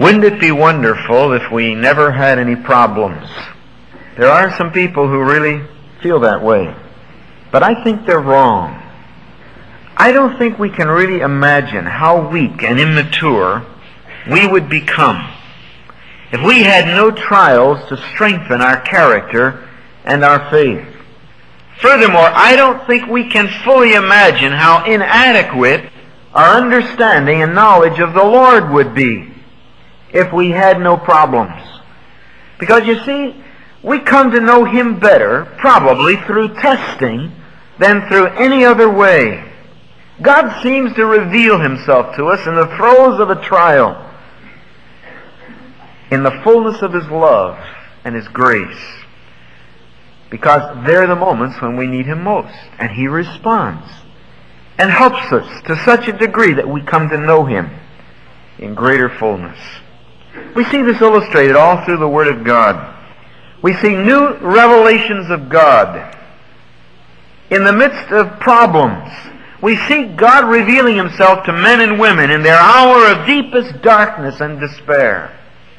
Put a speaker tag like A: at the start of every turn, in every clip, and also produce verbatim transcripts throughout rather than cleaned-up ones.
A: Wouldn't it be wonderful if we never had any problems? There are some people who really feel that way, but I think they're wrong. I don't think we can really imagine how weak and immature we would become if we had no trials to strengthen our character and our faith. Furthermore, I don't think we can fully imagine how inadequate our understanding and knowledge of the Lord would be if we had no problems. Because you see, we come to know Him better probably through testing than through any other way. God seems to reveal Himself to us in the throes of a trial, in the fullness of His love and His grace, because they're the moments when we need Him most, and He responds and helps us to such a degree that we come to know Him in greater fullness. We see this illustrated all through the Word of God. We see new revelations of God in the midst of problems. We see God revealing Himself to men and women in their hour of deepest darkness and despair.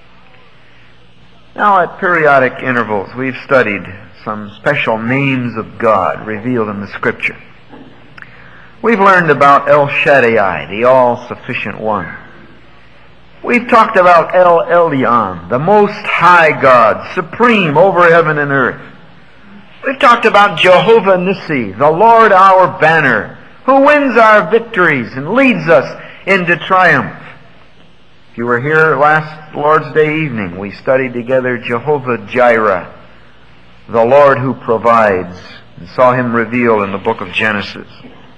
A: Now, at periodic intervals, we've studied some special names of God revealed in the Scripture. We've learned about El Shaddai, the all-sufficient one. We've talked about El Elyon, the Most High God, supreme over heaven and earth. We've talked about Jehovah Nissi, the Lord our banner, who wins our victories and leads us into triumph. If you were here last Lord's Day evening, we studied together Jehovah Jireh, the Lord who provides, and saw Him revealed in the book of Genesis.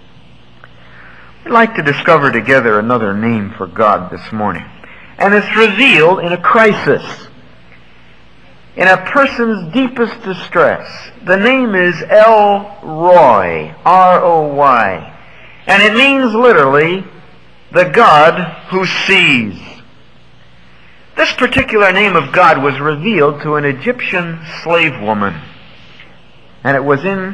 A: We'd like to discover together another name for God this morning. And it's revealed in a crisis, in a person's deepest distress. The name is El Roi, R O Y. And it means literally, the God who sees. This particular name of God was revealed to an Egyptian slave woman. And it was in,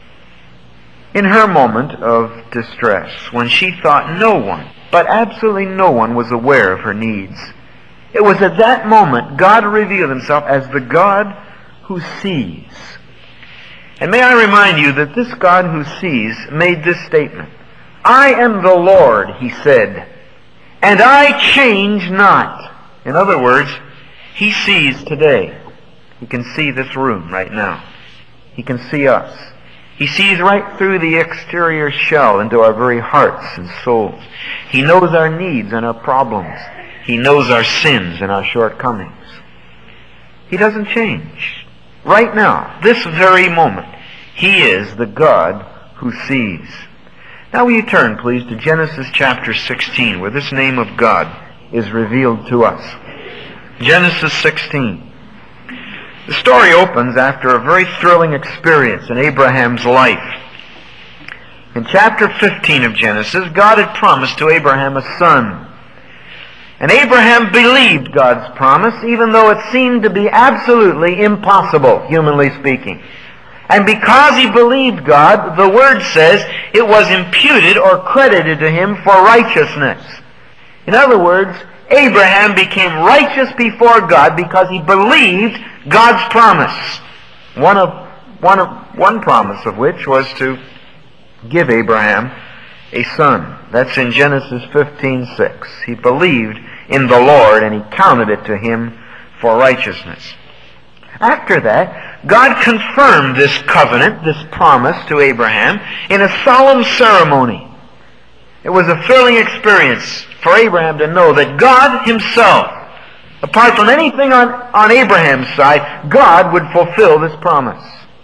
A: in her moment of distress, when she thought no one, but absolutely no one, was aware of her needs. It was at that moment God revealed Himself as the God who sees. And may I remind you that this God who sees made this statement. I am the Lord, He said, and I change not. In other words, He sees today. He can see this room right now. He can see us. He sees right through the exterior shell into our very hearts and souls. He knows our needs and our problems. He knows our sins and our shortcomings. He doesn't change. Right now, this very moment, He is the God who sees. Now will you turn, please, to Genesis chapter sixteen, where this name of God is revealed to us. Genesis sixteen. The story opens after a very thrilling experience in Abraham's life. In chapter fifteen of Genesis, God had promised to Abraham a son. And Abraham believed God's promise, even though it seemed to be absolutely impossible, humanly speaking. And because he believed God, the Word says it was imputed or credited to him for righteousness. In other words, Abraham became righteous before God because he believed God's promise. One of one of one promise of which was to give Abraham a son. That's in Genesis fifteen six. He believed in the Lord and He counted it to him for righteousness. After that, God confirmed this covenant, this promise to Abraham in a solemn ceremony. It was a thrilling experience for Abraham to know that God Himself, apart from anything on, on Abraham's side, God would fulfill this promise.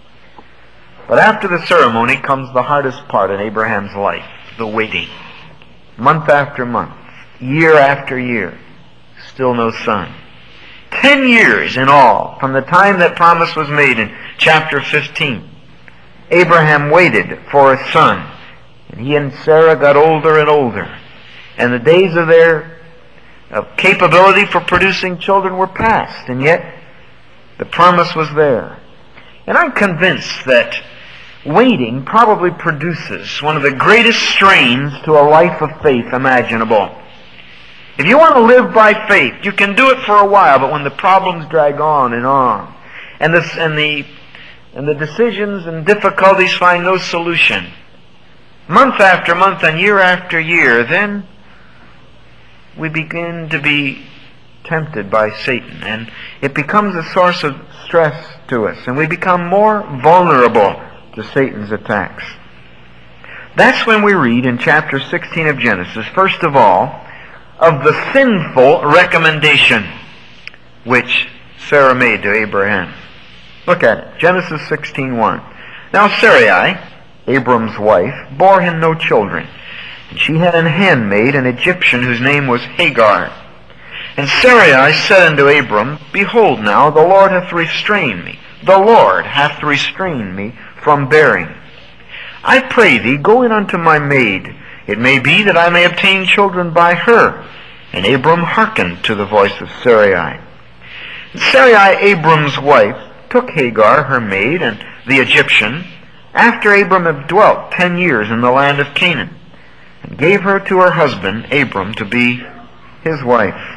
A: But after the ceremony comes the hardest part in Abraham's life, the waiting. Month after month, year after year, still no son. Ten years in all from the time that promise was made in chapter fifteen. Abraham waited for a son, and he and Sarah got older and older. And the days of their of capability for producing children were past, and yet the promise was there. And I'm convinced that waiting probably produces one of the greatest strains to a life of faith imaginable. If you want to live by faith, you can do it for a while, but when the problems drag on and on, and the, and the, and the decisions and difficulties find no solution, month after month and year after year, then we begin to be tempted by Satan, and it becomes a source of stress to us, and we become more vulnerable to Satan's attacks. That's when we read in chapter sixteen of Genesis, first of all, of the sinful recommendation which Sarah made to Abraham. Look at it, Genesis sixteen one. Now Sarai, Abram's wife, bore him no children, and she had an handmaid, an Egyptian, whose name was Hagar. And Sarai said unto Abram, Behold now, the Lord hath restrained me, the Lord hath restrained me from bearing. I pray thee, go in unto my maid. It may be that I may obtain children by her. And Abram hearkened to the voice of Sarai. And Sarai, Abram's wife, took Hagar, her maid, and the Egyptian, after Abram had dwelt ten years in the land of Canaan, and gave her to her husband, Abram, to be his wife.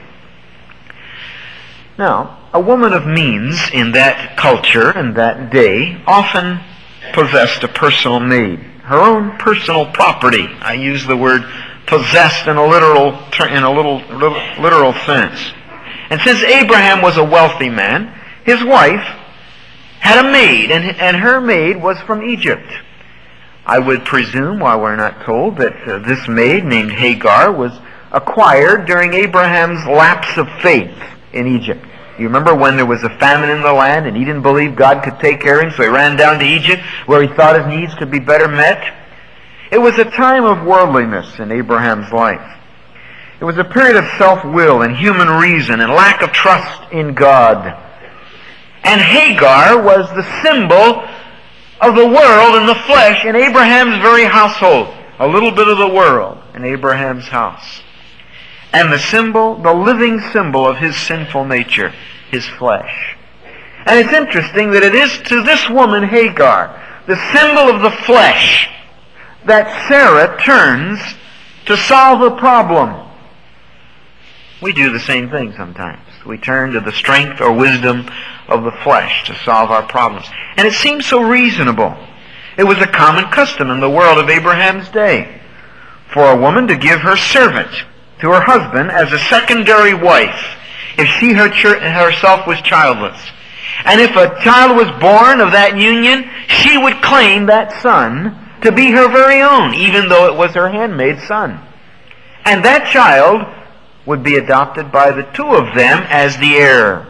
A: Now, a woman of means in that culture and that day often possessed a personal maid, her own personal property. I use the word possessed in a literal, in a little, little literal sense. And since Abraham was a wealthy man, his wife had a maid, and, and her maid was from Egypt. I would presume, while we're not told, that uh, this maid named Hagar was acquired during Abraham's lapse of faith in Egypt. You remember when there was a famine in the land and he didn't believe God could take care of him, so he ran down to Egypt where he thought his needs could be better met? It was a time of worldliness in Abraham's life. It was a period of self-will and human reason and lack of trust in God. And Hagar was the symbol of the world and the flesh in Abraham's very household. A little bit of the world in Abraham's house. And the symbol, the living symbol of his sinful nature, his flesh. And it's interesting that it is to this woman, Hagar, the symbol of the flesh, that Sarah turns to solve a problem. We do the same thing sometimes. We turn to the strength or wisdom of the flesh to solve our problems. And it seems so reasonable. It was a common custom in the world of Abraham's day for a woman to give her servant to her husband as a secondary wife if she herself was childless. And if a child was born of that union, she would claim that son to be her very own, even though it was her handmaid's son. And that child would be adopted by the two of them as the heir.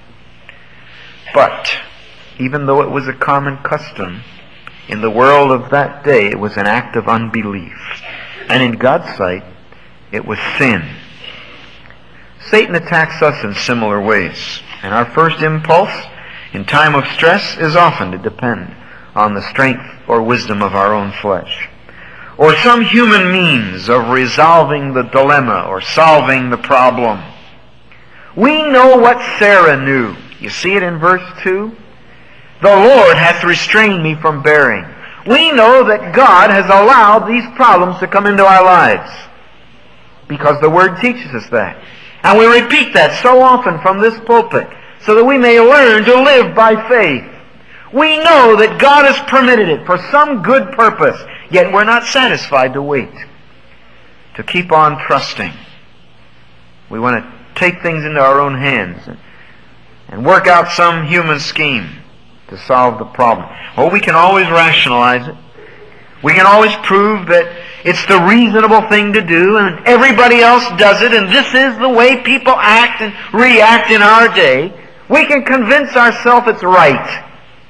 A: But, even though it was a common custom, in the world of that day it was an act of unbelief. And in God's sight, it was sin. Satan attacks us in similar ways, and our first impulse in time of stress is often to depend on the strength or wisdom of our own flesh, or some human means of resolving the dilemma or solving the problem. We know what Sarah knew. You see it in verse two? The Lord hath restrained me from bearing. We know that God has allowed these problems to come into our lives, because the Word teaches us that. And we repeat that so often from this pulpit, so that we may learn to live by faith. We know that God has permitted it for some good purpose, yet we're not satisfied to wait, to keep on trusting. We want to take things into our own hands and, and work out some human scheme to solve the problem. Well, we can always rationalize it. We can always prove that it's the reasonable thing to do, and everybody else does it, and this is the way people act and react in our day. We can convince ourselves it's right.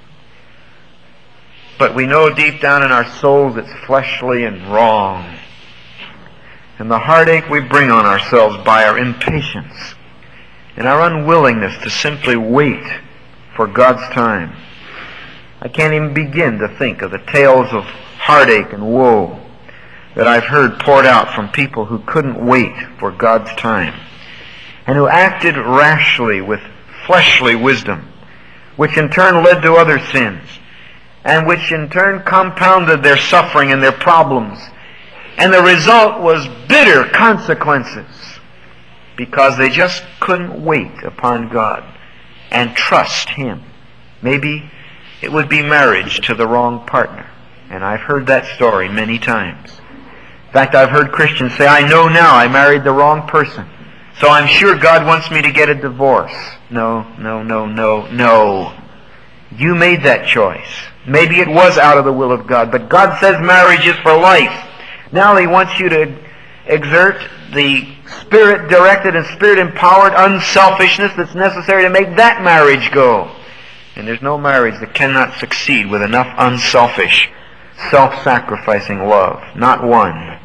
A: But we know deep down in our souls it's fleshly and wrong. And the heartache we bring on ourselves by our impatience and our unwillingness to simply wait for God's time. I can't even begin to think of the tales of heartache and woe that I've heard poured out from people who couldn't wait for God's time and who acted rashly with fleshly wisdom, which in turn led to other sins, and which in turn compounded their suffering and their problems. And the result was bitter consequences. because they just couldn't wait upon God and trust Him. Maybe it would be marriage to the wrong partner. And I've heard that story many times. In fact, I've heard Christians say, I know now I married the wrong person, so I'm sure God wants me to get a divorce. No, no, no, no, no. You made that choice. Maybe it was out of the will of God, but God says marriage is for life. Now He wants you to exert the Spirit-directed and Spirit-empowered unselfishness that's necessary to make that marriage go. And there's no marriage that cannot succeed with enough unselfish, self-sacrificing love. Not one.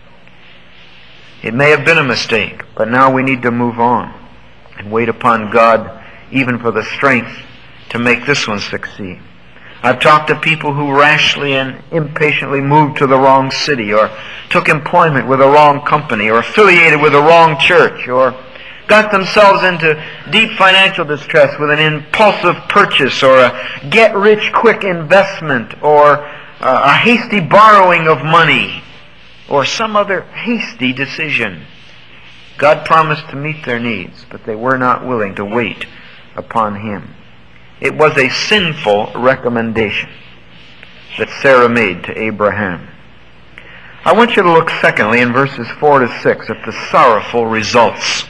A: It may have been a mistake, but now we need to move on and wait upon God even for the strength to make this one succeed. I've talked to people who rashly and impatiently moved to the wrong city, or took employment with the wrong company, or affiliated with the wrong church, or got themselves into deep financial distress with an impulsive purchase, or a get-rich-quick investment, or a hasty borrowing of money, or some other hasty decision. God promised to meet their needs, but they were not willing to wait upon Him. It was a sinful recommendation that Sarah made to Abraham. I want you to look secondly in verses four to six at the sorrowful results.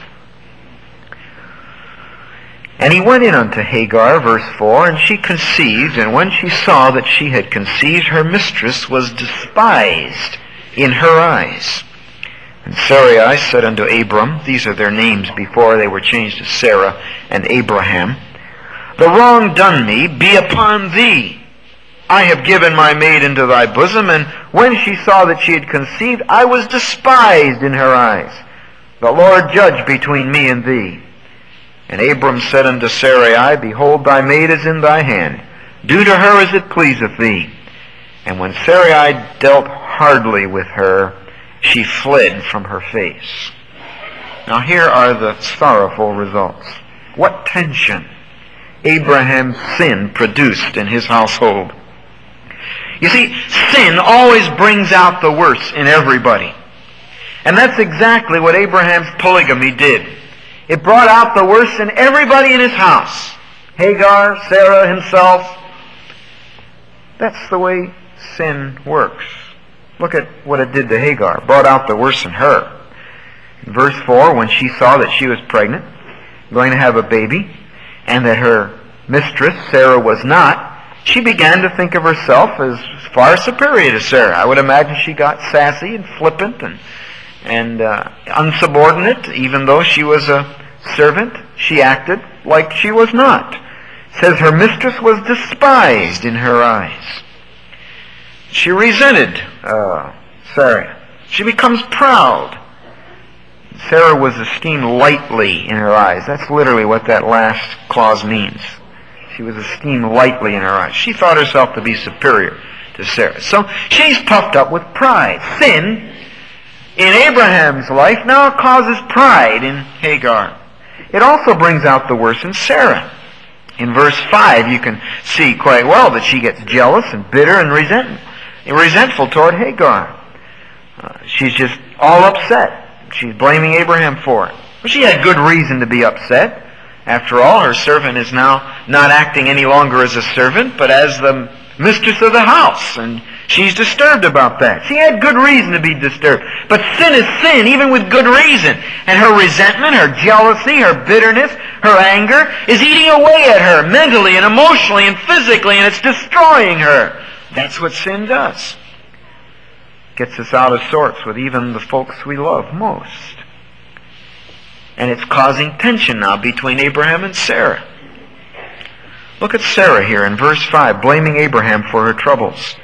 A: And he went in unto Hagar, verse four, and she conceived, and when she saw that she had conceived, her mistress was despised in her eyes. And Sarai said unto Abram, these are their names before they were changed to Sarah and Abraham, the wrong done me be upon thee. I have given my maid into thy bosom, and when she saw that she had conceived, I was despised in her eyes. The Lord judge between me and thee. And Abram said unto Sarai, behold, thy maid is in thy hand. Do to her as it pleaseth thee. And when Sarai dealt hardly with her, she fled from her face. Now here are the sorrowful results. What tension Abraham's sin produced in his household. You see, sin always brings out the worst in everybody. And that's exactly what Abraham's polygamy did. It brought out the worst in everybody in his house. Hagar, Sarah, himself. That's the way sin works. Look at what it did to Hagar. It brought out the worst in her. In verse four, when she saw that she was pregnant, going to have a baby, and that her mistress, Sarah, was not, she began to think of herself as far superior to Sarah. I would imagine she got sassy and flippant and, and uh, unsubordinate. Even though she was a servant, she acted like she was not. It says her mistress was despised in her eyes. She resented uh, Sarah. She becomes proud. Sarah was esteemed lightly in her eyes. That's literally what that last clause means. She was esteemed lightly in her eyes. She thought herself to be superior to Sarah. So she's puffed up with pride. Sin in Abraham's life now causes pride in Hagar. It also brings out the worst in Sarah. In verse five, you can see quite well that she gets jealous and bitter and resentful, resentful toward Hagar. Uh, she's just all upset. She's blaming Abraham for it. Well, she had good reason to be upset. After all, her servant is now not acting any longer as a servant, but as the mistress of the house. And she's disturbed about that. She had good reason to be disturbed. But sin is sin, even with good reason. And her resentment, her jealousy, her bitterness, her anger is eating away at her mentally and emotionally and physically, and it's destroying her. That's what sin does. Gets us out of sorts with even the folks we love most. And it's causing tension now between Abraham and Sarah. Look at Sarah here in verse five, blaming Abraham for her troubles.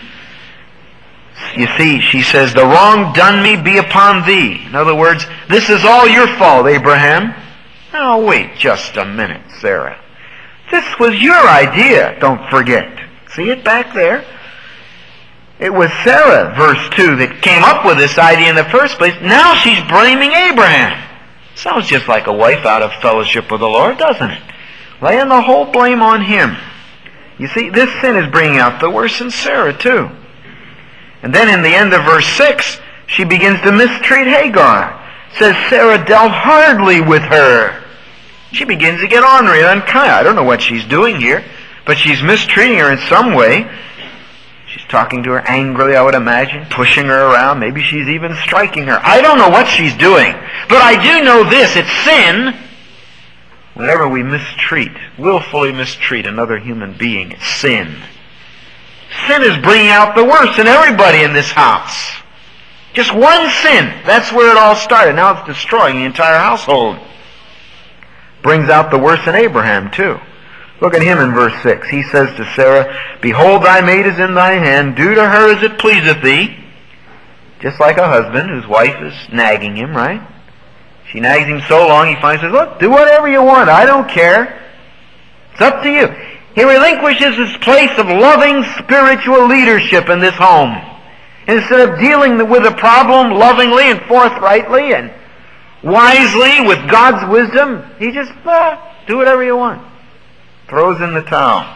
A: You see, she says, the wrong done me be upon thee. In other words, this is all your fault, Abraham. Now wait just a minute, Sarah. This was your idea, don't forget. See it back there? It was Sarah, verse two, that came up with this idea in the first place. Now she's blaming Abraham. Sounds just like a wife out of fellowship with the Lord, doesn't it? Laying the whole blame on him. You see, this sin is bringing out the worst in Sarah, too. And then in the end of verse six, she begins to mistreat Hagar. says Sarah dealt hardly with her. She begins to get ornery and unkind. I don't know what she's doing here, but she's mistreating her in some way. She's talking to her angrily, I would imagine, pushing her around. Maybe she's even striking her. I don't know what she's doing, but I do know this. It's sin. Whenever we mistreat, willfully mistreat another human being, it's sin. Sin is bringing out the worst in everybody in this house. Just one sin. That's where it all started. Now it's destroying the entire household. Brings out the worst in Abraham, too. Look at him in verse six. He says to Sarah, "Behold, thy maid is in thy hand. Do to her as it pleaseth thee." Just like a husband whose wife is nagging him, right? She nags him so long, he finally says, "Look, do whatever you want. I don't care. It's up to you." He relinquishes his place of loving spiritual leadership in this home. Instead of dealing with the problem lovingly and forthrightly and wisely with God's wisdom, he just, ah, do whatever you want. Throws in the towel.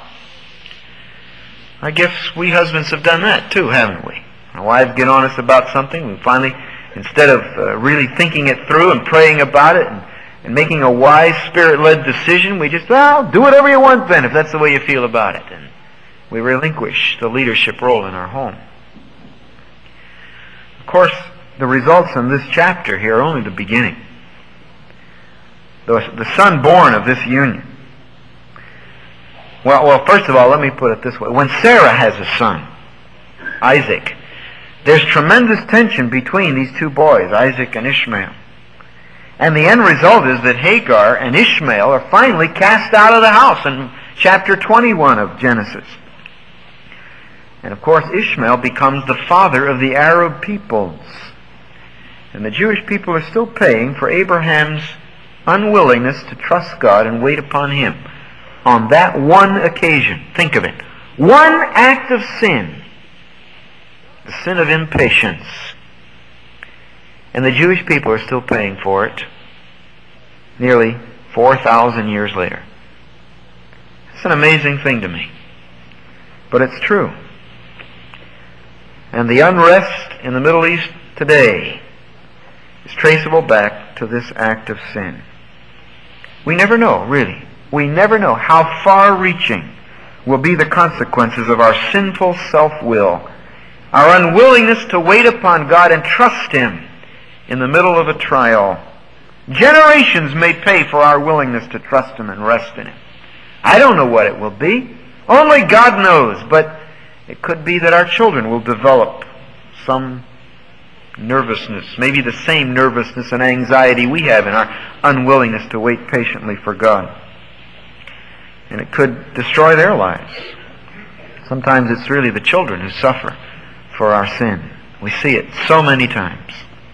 A: I guess we husbands have done that too, haven't we? Our wives get on us about something, we finally, instead of uh, really thinking it through and praying about it and, and making a wise, Spirit-led decision, we just, well, do whatever you want then, if that's the way you feel about it. And we relinquish the leadership role in our home. Of course, the results in this chapter here are only the beginning. The, the son born of this union. Well, well, first of all, let me put it this way. When Sarah has a son, Isaac, there's tremendous tension between these two boys, Isaac and Ishmael. And the end result is that Hagar and Ishmael are finally cast out of the house in chapter twenty-one of Genesis. And of course, Ishmael becomes the father of the Arab peoples. And the Jewish people are still paying for Abraham's unwillingness to trust God and wait upon Him. On that one occasion, think of it, one act of sin, the sin of impatience, and the Jewish people are still paying for it nearly four thousand years later. It's an amazing thing to me, but it's true. And the unrest in the Middle East today is traceable back to this act of sin. We never know, really. We never know how far-reaching will be the consequences of our sinful self-will, our unwillingness to wait upon God and trust Him in the middle of a trial. Generations may pay for our willingness to trust Him and rest in Him. I don't know what it will be. Only God knows, but it could be that our children will develop some nervousness, maybe the same nervousness and anxiety we have in our unwillingness to wait patiently for God. And it could destroy their lives. Sometimes it's really the children who suffer for our sin. We see it so many times.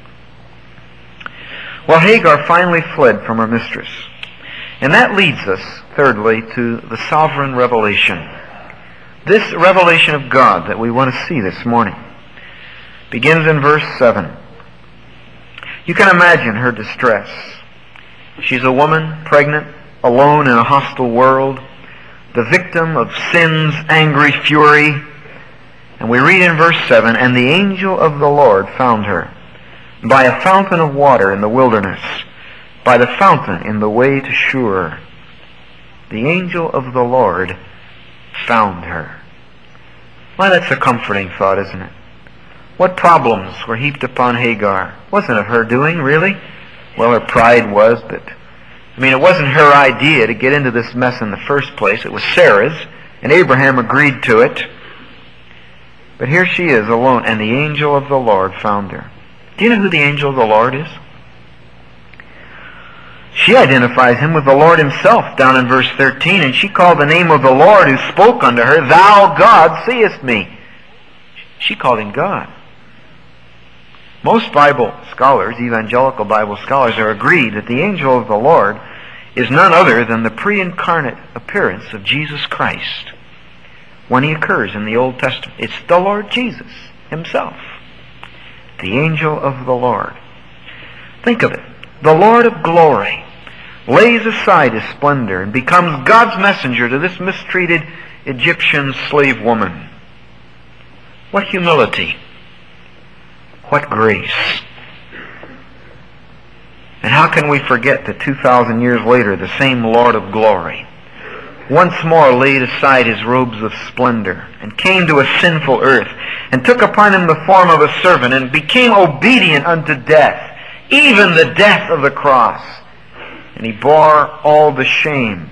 A: Well, Hagar finally fled from her mistress. And that leads us, thirdly, to the sovereign revelation. This revelation of God that we want to see this morning begins in verse seven. You can imagine her distress. She's a woman, pregnant, alone in a hostile world, the victim of sin's angry fury. And we read in verse seven, "And the angel of the Lord found her by a fountain of water in the wilderness, by the fountain in the way to Shur." The angel of the Lord found her. Why, that's a comforting thought, isn't it? What problems were heaped upon Hagar? Wasn't it her doing, really? Well, her pride was, but I mean, it wasn't her idea to get into this mess in the first place. It was Sarah's, and Abraham agreed to it. But here she is alone, and the angel of the Lord found her. Do you know who the angel of the Lord is? She identifies him with the Lord Himself down in verse thirteen, and she called the name of the Lord who spoke unto her, "Thou God seest me." She called Him God. Most Bible scholars, evangelical Bible scholars, are agreed that the angel of the Lord is none other than the pre-incarnate appearance of Jesus Christ. When He occurs in the Old Testament, it's the Lord Jesus Himself. The angel of the Lord. Think of it. The Lord of glory lays aside His splendor and becomes God's messenger to this mistreated Egyptian slave woman. What humility. What grace. And how can we forget that two thousand years later, the same Lord of glory once more laid aside his robes of splendor and came to a sinful earth and took upon him the form of a servant and became obedient unto death, even the death of the cross. And he bore all the shame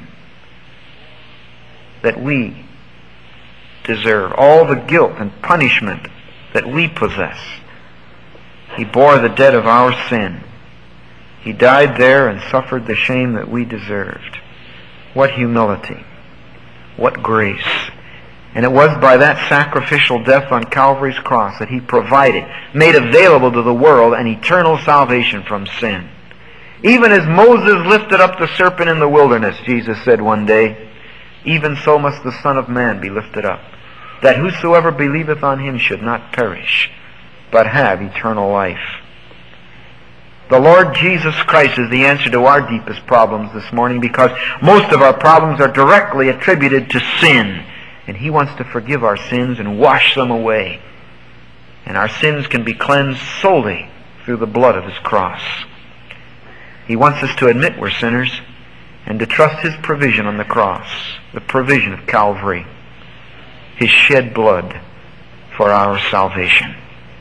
A: that we deserve, all the guilt and punishment that we possess. He bore the debt of our sin. He died there and suffered the shame that we deserved. What humility. What grace. And it was by that sacrificial death on Calvary's cross that he provided, made available to the world an eternal salvation from sin. Even as Moses lifted up the serpent in the wilderness, Jesus said one day, even so must the Son of Man be lifted up, that whosoever believeth on him should not perish, but have eternal life. The Lord Jesus Christ is the answer to our deepest problems this morning, because most of our problems are directly attributed to sin. And he wants to forgive our sins and wash them away. And our sins can be cleansed solely through the blood of his cross. He wants us to admit we're sinners and to trust his provision on the cross, the provision of Calvary, his shed blood for our salvation.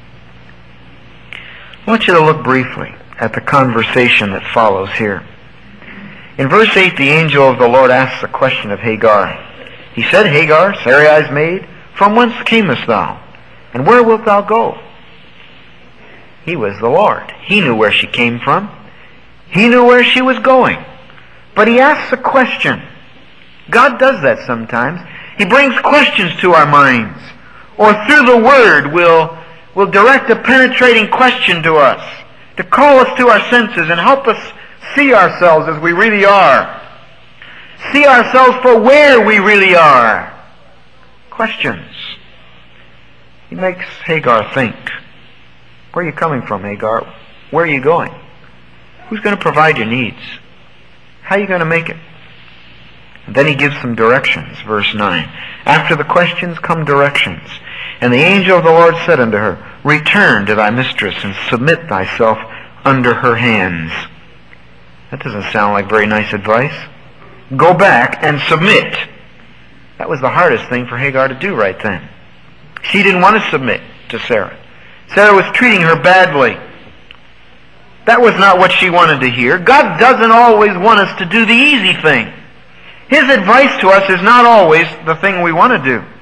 A: I want you to look briefly at the conversation that follows here. In verse eight, the angel of the Lord asks a question of Hagar. He said, Hagar, Sarai's maid, from whence camest thou? And where wilt thou go? He was the Lord. He knew where she came from. He knew where she was going. But he asks a question. God does that sometimes. He brings questions to our minds. Or through the Word will, will direct a penetrating question to us, to call us to our senses and help us see ourselves as we really are. See ourselves for where we really are. Questions. He makes Hagar think. Where are you coming from, Hagar? Where are you going? Who's going to provide your needs? How are you going to make it? And then he gives some directions, verse nine. After the questions come directions. And the angel of the Lord said unto her, return to thy mistress and submit thyself under her hands. That doesn't sound like very nice advice. Go back and submit. That was the hardest thing for Hagar to do right then. She didn't want to submit to Sarah. Sarah was treating her badly. That was not what she wanted to hear. God doesn't always want us to do the easy thing. His advice to us is not always the thing we want to do.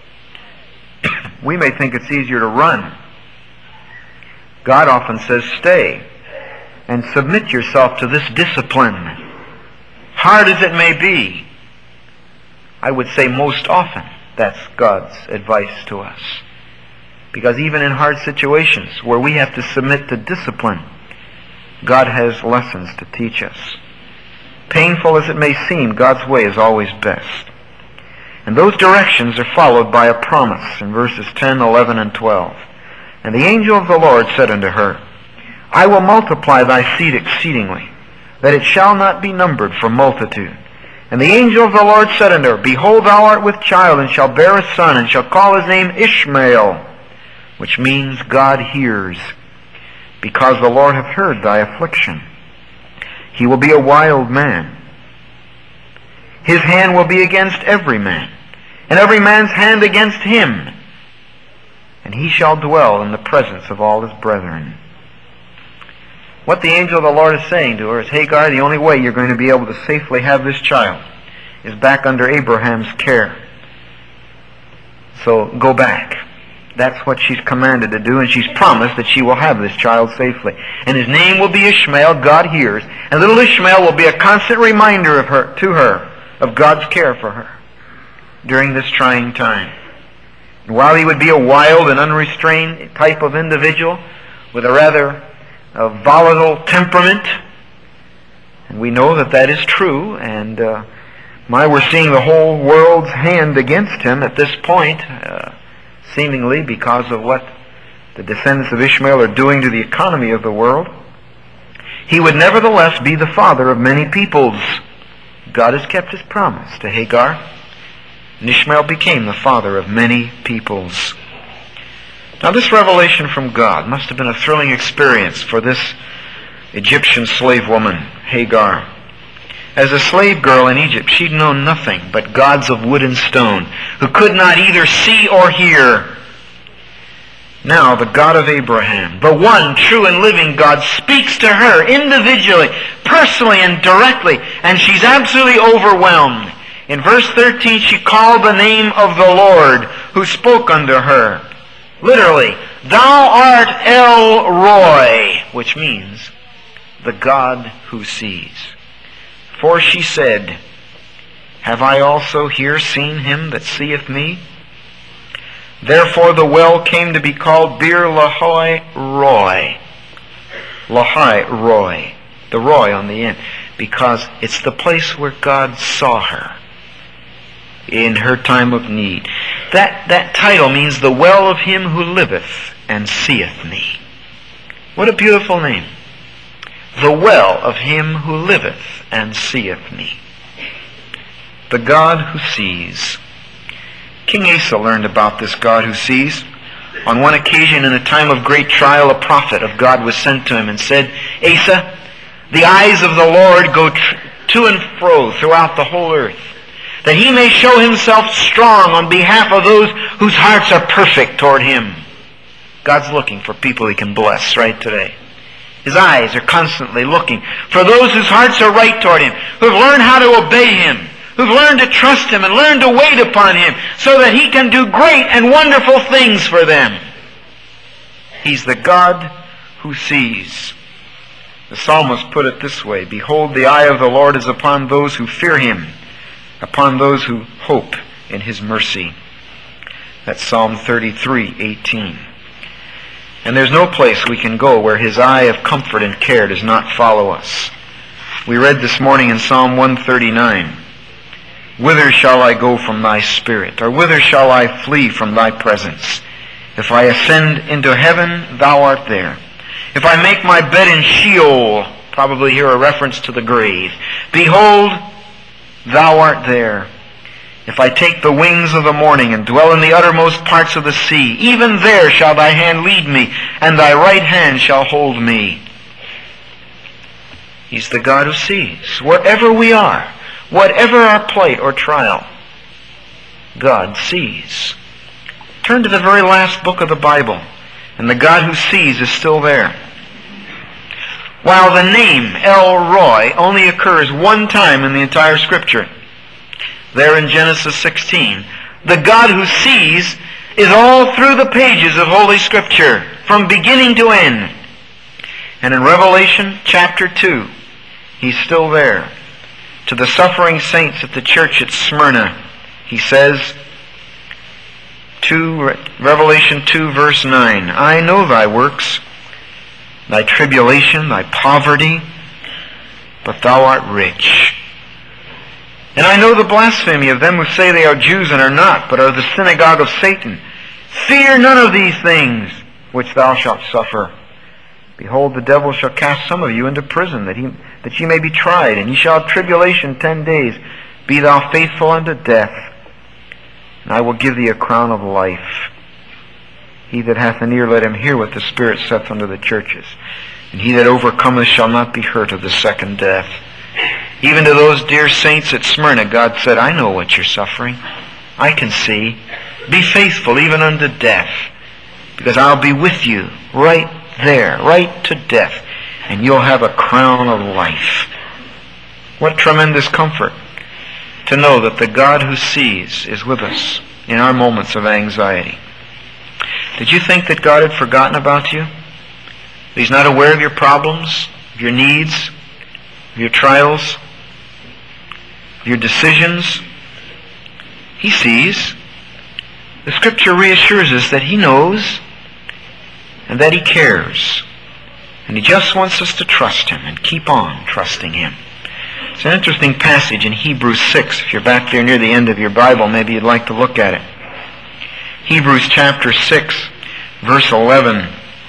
A: We may think it's easier to run. God often says, stay and submit yourself to this discipline, hard as it may be. I would say most often that's God's advice to us. Because even in hard situations where we have to submit to discipline, God has lessons to teach us. Painful as it may seem, God's way is always best. And those directions are followed by a promise in verses ten, eleven, and twelve. And the angel of the Lord said unto her, I will multiply thy seed exceedingly, that it shall not be numbered for multitude. And the angel of the Lord said unto her, behold, thou art with child, and shalt bear a son, and shall call his name Ishmael, which means God hears, because the Lord hath heard thy affliction. He will be a wild man. His hand will be against every man, and every man's hand against him. And he shall dwell in the presence of all his brethren. What the angel of the Lord is saying to her is, Hagar, the only way you're going to be able to safely have this child is back under Abraham's care. So go back. That's what she's commanded to do, and she's promised that she will have this child safely. And his name will be Ishmael, God hears. And little Ishmael will be a constant reminder of her, to her of God's care for her during this trying time. And while he would be a wild and unrestrained type of individual with a rather a volatile temperament, and we know that that is true, and uh, my, we're seeing the whole world's hand against him at this point, uh, seemingly because of what the descendants of Ishmael are doing to the economy of the world. He would nevertheless be the father of many peoples. God has kept his promise to Hagar, and Ishmael became the father of many peoples. Now this revelation from God must have been a thrilling experience for this Egyptian slave woman, Hagar. As a slave girl in Egypt, she'd known nothing but gods of wood and stone, who could not either see or hear. Now the God of Abraham, the one true and living God, speaks to her individually, personally and directly, and she's absolutely overwhelmed. In verse thirteen, she called the name of the Lord who spoke unto her. Literally, thou art El Roi, which means the God who sees. For she said, have I also here seen him that seeth me? Therefore the well came to be called Bir Lahai Roi. Lahai Roi. The Roi on the end. Because it's the place where God saw her in her time of need. That, that title means the well of him who liveth and seeth me. What a beautiful name. The well of him who liveth and seeth me. The God who sees. King Asa learned about this God who sees. On one occasion in a time of great trial, a prophet of God was sent to him and said, Asa, the eyes of the Lord go tr- to and fro throughout the whole earth, that he may show himself strong on behalf of those whose hearts are perfect toward him. God's looking for people he can bless right today. His eyes are constantly looking for those whose hearts are right toward him, who have learned how to obey him, who've learned to trust him and learned to wait upon him so that he can do great and wonderful things for them. He's the God who sees. The psalmist put it this way, behold, the eye of the Lord is upon those who fear him, upon those who hope in his mercy. That's Psalm thirty-three eighteen. And there's no place we can go where his eye of comfort and care does not follow us. We read this morning in Psalm one thirty-nine, whither shall I go from thy spirit? Or whither shall I flee from thy presence? If I ascend into heaven, thou art there. If I make my bed in Sheol, probably here a reference to the grave, behold, thou art there. If I take the wings of the morning and dwell in the uttermost parts of the sea, even there shall thy hand lead me, and thy right hand shall hold me. He's the God who sees. Wherever we are, whatever our plight or trial, God sees. Turn to the very last book of the Bible, and the God who sees is still there. While the name El Roi only occurs one time in the entire Scripture, there in Genesis sixteen, the God who sees is all through the pages of Holy Scripture, from beginning to end. And in Revelation chapter two, he's still there. To the suffering saints at the church at Smyrna, he says, two, Revelation two verse nine, I know thy works, thy tribulation, thy poverty, but thou art rich. And I know the blasphemy of them who say they are Jews and are not, but are the synagogue of Satan. Fear none of these things which thou shalt suffer. Behold, the devil shall cast some of you into prison, that he that ye may be tried, and ye shall have tribulation ten days. Be thou faithful unto death, and I will give thee a crown of life. He that hath an ear, let him hear what the Spirit saith unto the churches. And he that overcometh shall not be hurt of the second death. Even to those dear saints at Smyrna, God said, I know what you're suffering. I can see. Be faithful even unto death, because I'll be with you right there, right to death, and you'll have a crown of life. What tremendous comfort to know that the God who sees is with us in our moments of anxiety. Did you think that God had forgotten about you? That He's not aware of your problems, of your needs, of your trials, of your decisions? He sees. The Scripture reassures us that He knows and that He cares. And He just wants us to trust Him and keep on trusting Him. It's an interesting passage in Hebrews six. If you're back there near the end of your Bible, maybe you'd like to look at it. Hebrews chapter six, verse eleven.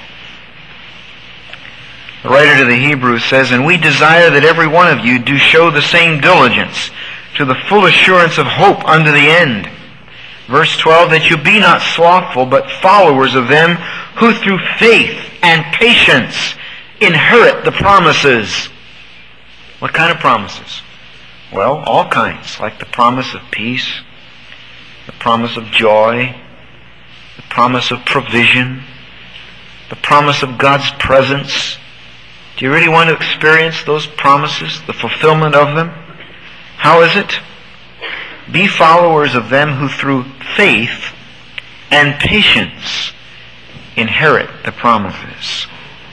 A: The writer to the Hebrews says, And we desire that every one of you do show the same diligence to the full assurance of hope unto the end. Verse twelve, that you be not slothful, but followers of them who through faith and patience inherit the promises. What kind of promises? Well, all kinds, like the promise of peace, the promise of joy, the promise of provision, the promise of God's presence. Do you really want to experience those promises, the fulfillment of them? How is it? Be followers of them who through faith and patience inherit the promises.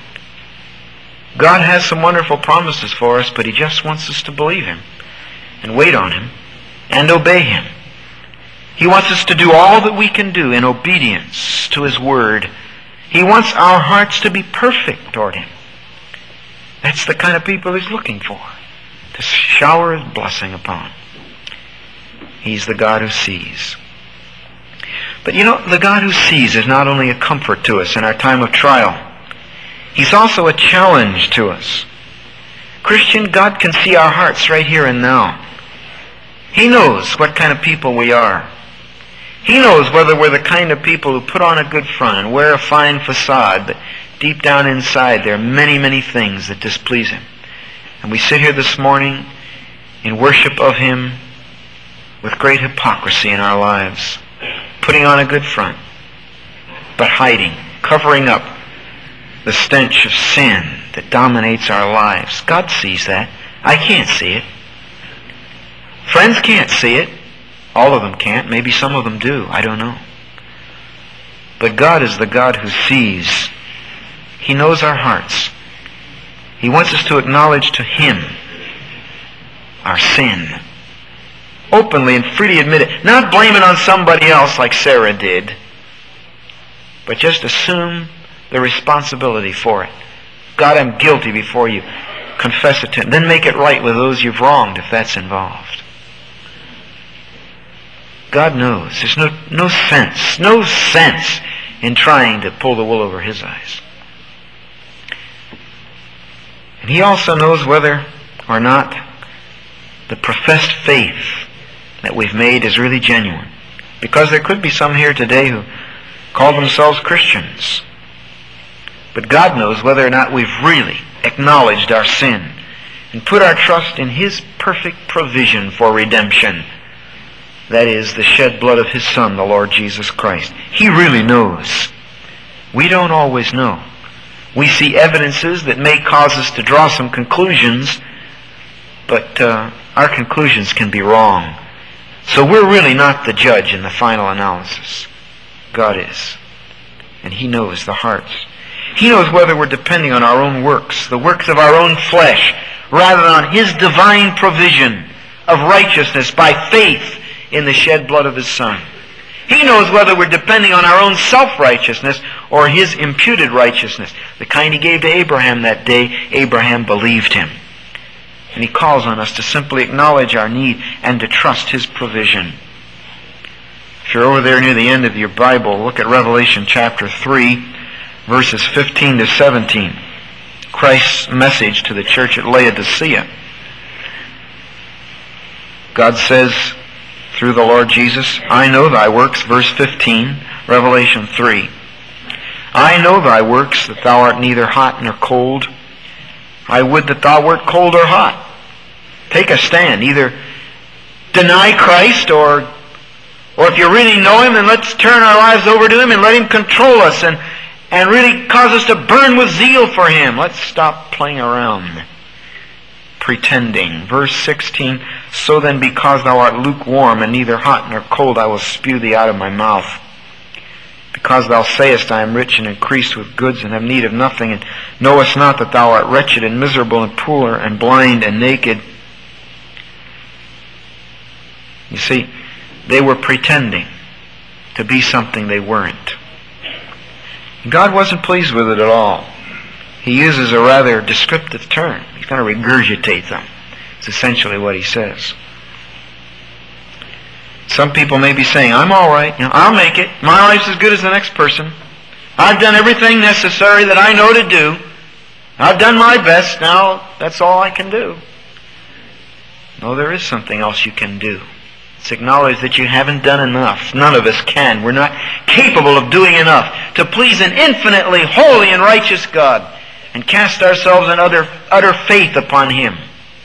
A: God has some wonderful promises for us, but He just wants us to believe Him and wait on Him and obey Him. He wants us to do all that we can do in obedience to His Word. He wants our hearts to be perfect toward Him. That's the kind of people He's looking for, to shower His blessing upon. He's the God who sees. But you know, the God who sees is not only a comfort to us in our time of trial. He's also a challenge to us. Christian, God can see our hearts right here and now. He knows what kind of people we are. He knows whether we're the kind of people who put on a good front and wear a fine facade, but deep down inside there are many, many things that displease Him. And we sit here this morning in worship of Him with great hypocrisy in our lives, putting on a good front, but hiding, covering up the stench of sin that dominates our lives. God sees that. I can't see it. Friends can't see it. All of them can't. Maybe some of them do. I don't know. But God is the God who sees. He knows our hearts. He wants us to acknowledge to Him our sin. Openly and freely admit it. Not blame it on somebody else like Sarah did, but just assume the responsibility for it. God, I'm guilty before you. Confess it to Him. Then make it right with those you've wronged if that's involved. God knows. There's no, no sense, no sense in trying to pull the wool over His eyes. And He also knows whether or not the professed faith that we've made is really genuine. Because there could be some here today who call themselves Christians. But God knows whether or not we've really acknowledged our sin and put our trust in His perfect provision for redemption. That is, the shed blood of His Son, the Lord Jesus Christ. He really knows. We don't always know. We see evidences that may cause us to draw some conclusions, but uh, our conclusions can be wrong. So we're really not the judge in the final analysis. God is. And He knows the hearts. He knows whether we're depending on our own works, the works of our own flesh, rather than on His divine provision of righteousness by faith in the shed blood of His Son. He knows whether we're depending on our own self-righteousness or His imputed righteousness, the kind He gave to Abraham that day. Abraham believed Him. And He calls on us to simply acknowledge our need and to trust His provision. If you're over there near the end of your Bible, look at Revelation chapter three, verses fifteen to seventeen. Christ's message to the church at Laodicea. God says through the Lord Jesus, I know thy works, verse fifteen, Revelation three. I know thy works, that thou art neither hot nor cold. I would that thou wert cold or hot. Take a stand. Either deny Christ, or, or if you really know Him, then let's turn our lives over to Him and let Him control us and, and really cause us to burn with zeal for Him. Let's stop playing around, pretending. Verse sixteen, so then because thou art lukewarm and neither hot nor cold, I will spew thee out of my mouth. Because thou sayest, I am rich and increased with goods and have need of nothing, and knowest not that thou art wretched and miserable and poor and blind and naked. You see, they were pretending to be something they weren't. God wasn't pleased with it at all. He uses a rather descriptive term. He's going to regurgitate them. It's essentially what He says. Some people may be saying, I'm all right. You know, I'll make it. My life's as good as the next person. I've done everything necessary that I know to do. I've done my best. Now that's all I can do. No, there is something else you can do. It's acknowledge that you haven't done enough. None of us can. We're not capable of doing enough to please an infinitely holy and righteous God. and cast ourselves in utter, utter faith upon Him.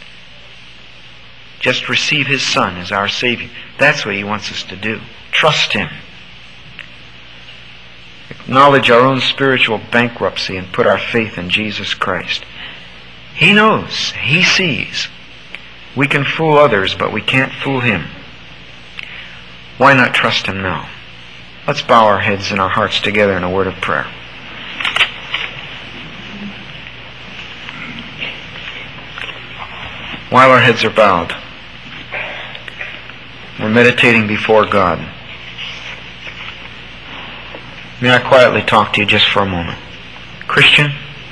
A: Just receive His Son as our Savior. That's what He wants us to do. Trust Him. Acknowledge our own spiritual bankruptcy and put our faith in Jesus Christ. He knows. He sees. We can fool others, but we can't fool Him. Why not trust Him now? Let's bow our heads and our hearts together in a word of prayer. While our heads are bowed, we're meditating before God. May I quietly talk to you just for a moment? Christian,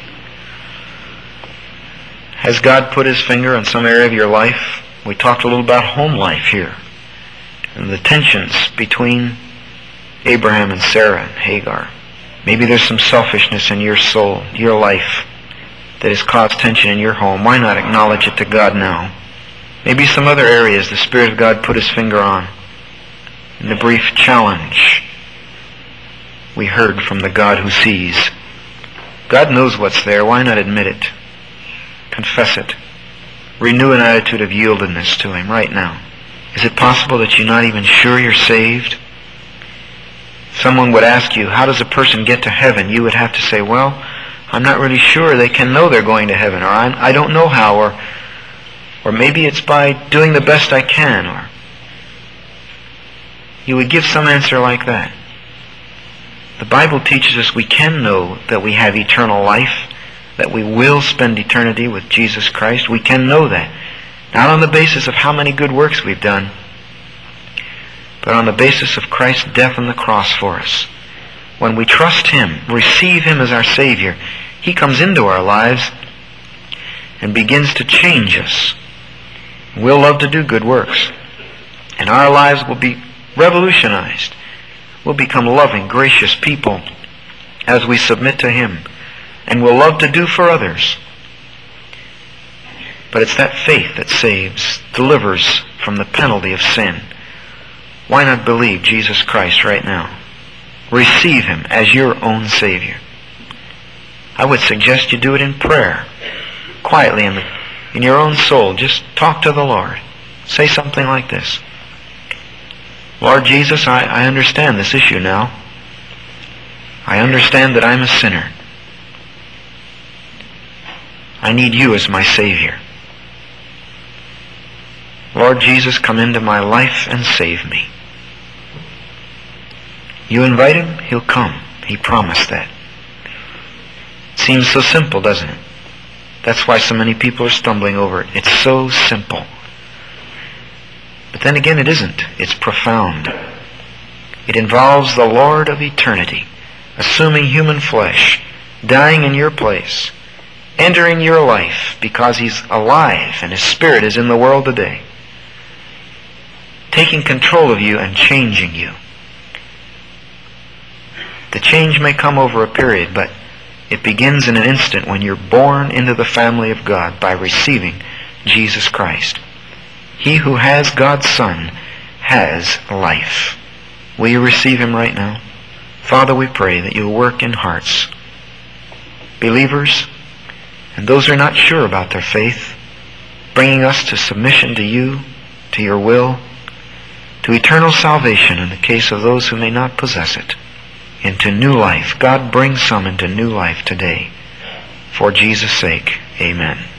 A: has God put His finger on some area of your life? We talked a little about home life here, and the tensions between Abraham and Sarah and Hagar. Maybe there's some selfishness in your soul, your life, that has caused tension in your home. Why not acknowledge it to God now? Maybe some other areas the Spirit of God put His finger on. In the brief challenge we heard from the God who sees. God knows what's there. Why not admit it? Confess it. Renew an attitude of yieldedness to Him right now. Is it possible that you're not even sure you're saved? Someone would ask you, how does a person get to heaven? You would have to say, well, I'm not really sure they can know they're going to heaven, or I'm, I don't know how, or, or maybe it's by doing the best I can, or you would give some answer like that. The Bible teaches us we can know that we have eternal life, that we will spend eternity with Jesus Christ. We can know that. Not on the basis of how many good works we've done, but on the basis of Christ's death on the cross for us. When we trust Him, receive Him as our Savior, He comes into our lives and begins to change us. We'll love to do good works, and our lives will be revolutionized. We'll become loving, gracious people as we submit to Him, and we'll love to do for others. But it's that faith that saves, delivers from the penalty of sin. Why not believe Jesus Christ right now? Receive Him as your own Savior. I would suggest you do it in prayer, quietly in, the, in your own soul. Just talk to the Lord. Say something like this. Lord Jesus, I, I understand this issue now. I understand that I'm a sinner. I need You as my Savior. Lord Jesus, come into my life and save me. You invite Him, He'll come. He promised that. It seems so simple, doesn't it? That's why so many people are stumbling over it. It's so simple. But then again, it isn't. It's profound. It involves the Lord of eternity, assuming human flesh, dying in your place, entering your life because He's alive and His Spirit is in the world today, taking control of you and changing you. The change may come over a period, but it begins in an instant when you're born into the family of God by receiving Jesus Christ. He who has God's Son has life. Will you receive Him right now? Father, we pray that You'll work in hearts, believers, and those who are not sure about their faith, bringing us to submission to You, to Your will, to eternal salvation in the case of those who may not possess it, into new life. God, bring some into new life today. For Jesus' sake, amen.